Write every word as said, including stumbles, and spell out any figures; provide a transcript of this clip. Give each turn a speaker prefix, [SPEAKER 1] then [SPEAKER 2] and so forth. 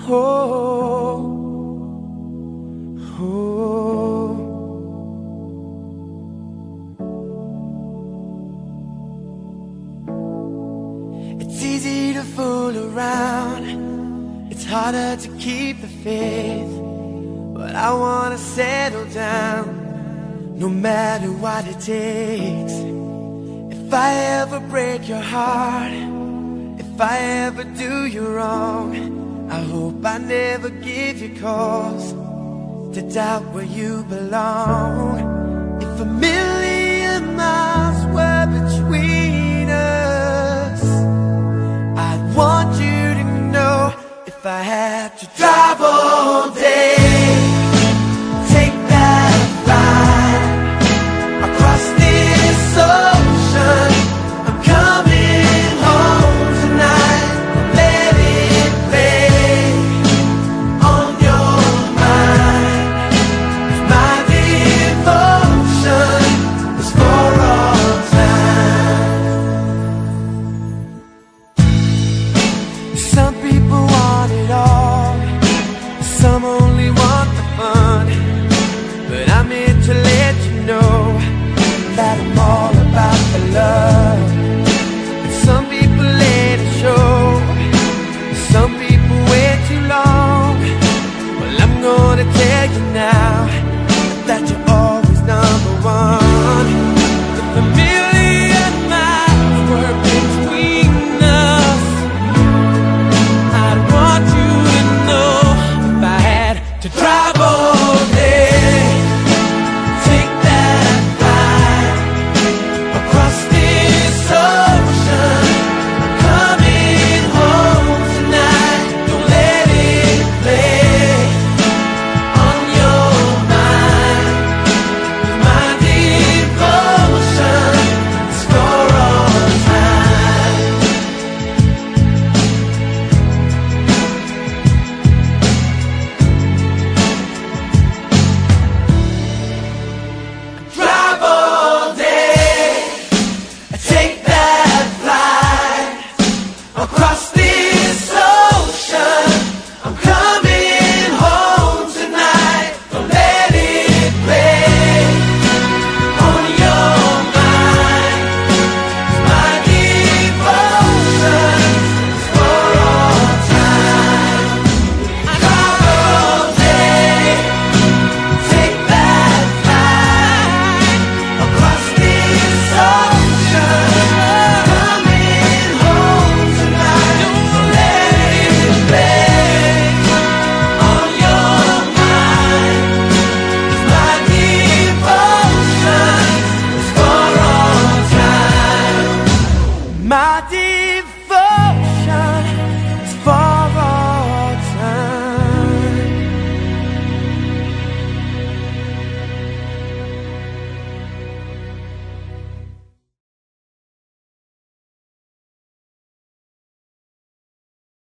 [SPEAKER 1] Oh, oh. It's easy to fool around, it's harder to keep the faith. But I wanna settle down, no matter what it takes. If I ever break your heart, if I ever do you wrong, I hope I never give you cause to doubt where you belong. If a million miles were between us, I'd want you to know, if I had to drive all day, take that ride across this ocean, I'm coming home tonight. Let it play on your mind, 'cause my devotion is for all time. So